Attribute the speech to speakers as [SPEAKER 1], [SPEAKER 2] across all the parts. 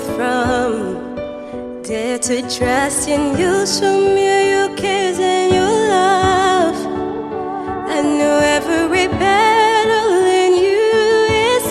[SPEAKER 1] from. Dare to trust in you, show me your cares and your love. I know every battle in you is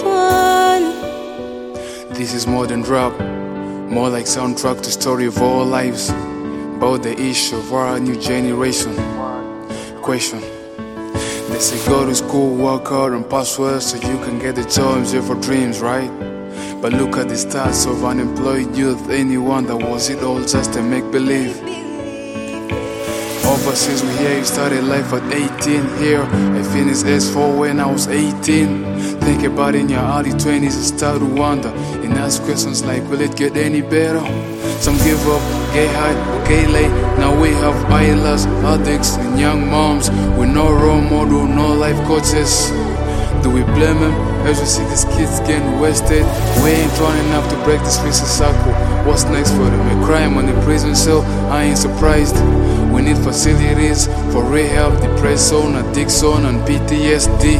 [SPEAKER 1] won.
[SPEAKER 2] This is more than rap, more like soundtrack to story of our lives, about the issue of our new generation. Question: they say go to school, work hard and pass well so you can get the jobs of your dreams, right? But look at the stats of unemployed youth. Anyone that was it all just a make-believe. Overseas we hear you started life at 18. Here I finished S4 when I was 18. Think about it in your early 20s and start to wonder and ask questions like, will it get any better? Some give up, get high, get late. Now we have idlers, addicts and young moms with no role model, no life coaches. Do we blame them as we see these kids getting wasted? We ain't trying enough to break this vicious cycle. What's next for them? A crime on the prison cell? I ain't surprised. We need facilities for rehab, depression, addiction and PTSD.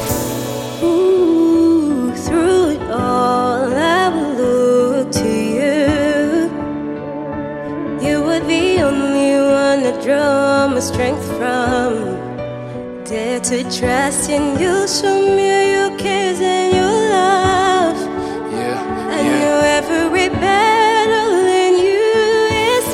[SPEAKER 1] Ooh, through it all I will look to you. You were the only one to draw my strength from. Dare to trust in you, show me your cares and your love. I know every battle in you is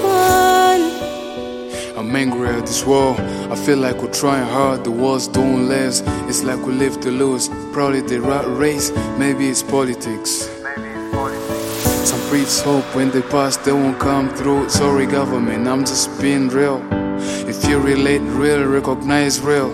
[SPEAKER 1] won.
[SPEAKER 2] I'm angry at this world, I feel like we're trying hard, the world's doing less. It's like we live to lose, probably the rat race, maybe it's politics. Some preach hope, when they pass they won't come through. Sorry government, I'm just being real. If you relate real, recognize real.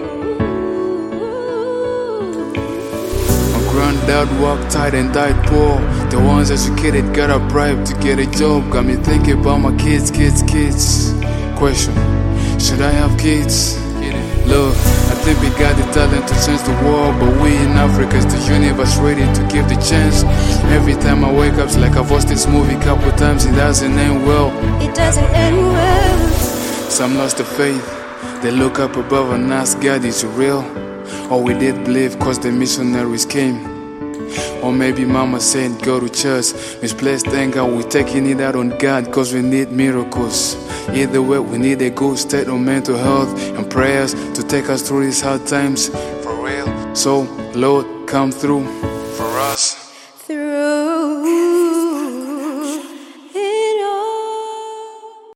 [SPEAKER 2] Granddad worked hard and died poor. The ones educated got a bribe to get a job. Got me thinking about my kids. Question: should I have kids? Look, I think we got the talent to change the world, but we in Africa is the universe ready to give the chance. Every time I wake up, it's like I've watched this movie a couple times. It doesn't end well.
[SPEAKER 1] It doesn't end well.
[SPEAKER 2] Some lost the faith. They look up above and ask God, is it real? Or we did believe cause the missionaries came. Or maybe mama said go to church. Misplaced anger, we taking it out on God cause we need miracles. Either way, we need a good state of mental health and prayers to take us through these hard times. For real. So, Lord, come through for us.